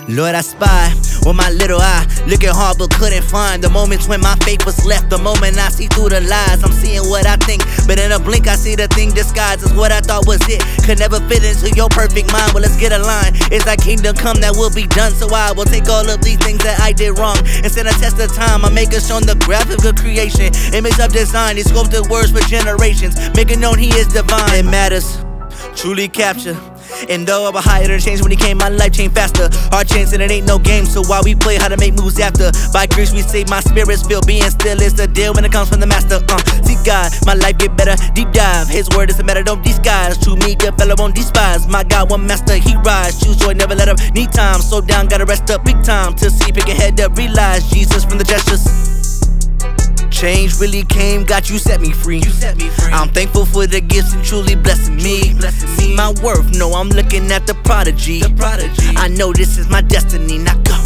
Lord, I spy with my little eye, looking hard but couldn't find the moments when my faith was left. The moment I see through the lies, I'm seeing what I think, but in a blink I see the thing disguised as what I thought was it. Could never fit into your perfect mind. Well, let's get aligned. It's thy kingdom come that will be done. So I will take all of these things that I did wrong and stand a test of time. I make us shown the graphic of creation, image of design. He sculpted words for generations, making known he is divine. It matters, truly capture. And though I was higher than change when he came, my life changed faster. Hard chance and it ain't no game, so while we play how to make moves after. By grace we say my spirit's feel, being still is the deal when it comes from the master. See God, my life get better, deep dive. His word is a matter, don't disguise. True me, good fellow won't despise. My God, one master, he rise. Choose joy, never let up, need time. Slow down, gotta rest up, big time. To see, pick your head up, realize Jesus from the gestures. Change really came, got you, set me free. I'm thankful for the gifts and truly blessing me. See my worth, no, I'm looking at the prodigy. I know this is my destiny, now go.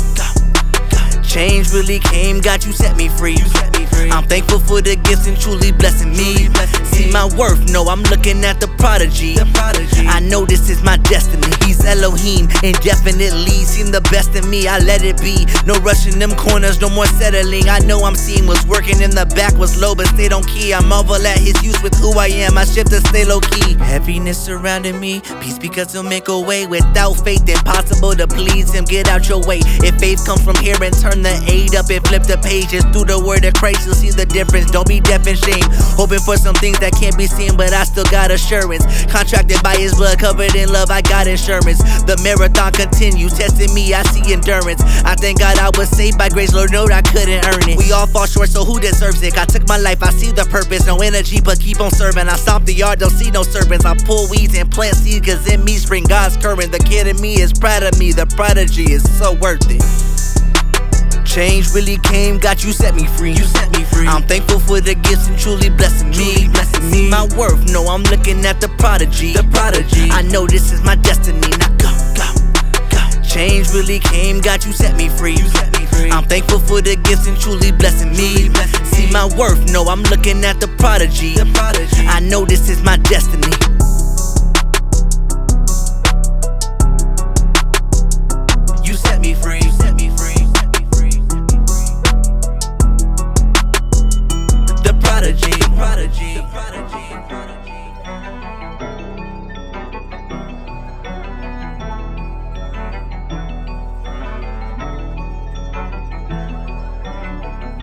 Change really came, got you, set me free. I'm thankful for the gifts and truly blessing me. See my worth, no, I'm looking at the prodigy. I know this is my destiny. He's Elohim, indefinitely seen the best in me, I let it be. No rushing them corners, no more settling. I know I'm seeing what's working in the back was low, but stayed on key. I marvel at his use with who I am, I shift to stay low key. Heaviness surrounding me, peace because he'll make a way. Without faith, impossible to please him, get out your way. If faith comes from here and turn the 8 up and flip the pages through the word of Christ, you'll see the difference. Don't be deaf and shame, hoping for some things that can't be seen, but I still got assurance. Contracted by his blood, covered in love, I got insurance. The marathon continues, testing me, I see endurance. I thank God I was saved by grace, Lord knowed I couldn't earn it. We all fall short, so who deserves it? I took my life, I see the purpose. No energy, but keep on serving. I stomp the yard, don't see no serpents. I pull weeds and plant seeds, cause in me spring God's current. The kid in me is proud of me, the prodigy is so worth it. Change really came, got you, set me free. I'm thankful for the gifts and truly blessing me. See my worth, no, I'm looking at the prodigy. I know this is my destiny, now go. Change really came, got you, set me free. I'm thankful for the gifts and truly blessing me. See my worth, no, I'm looking at the prodigy. I know this is my destiny.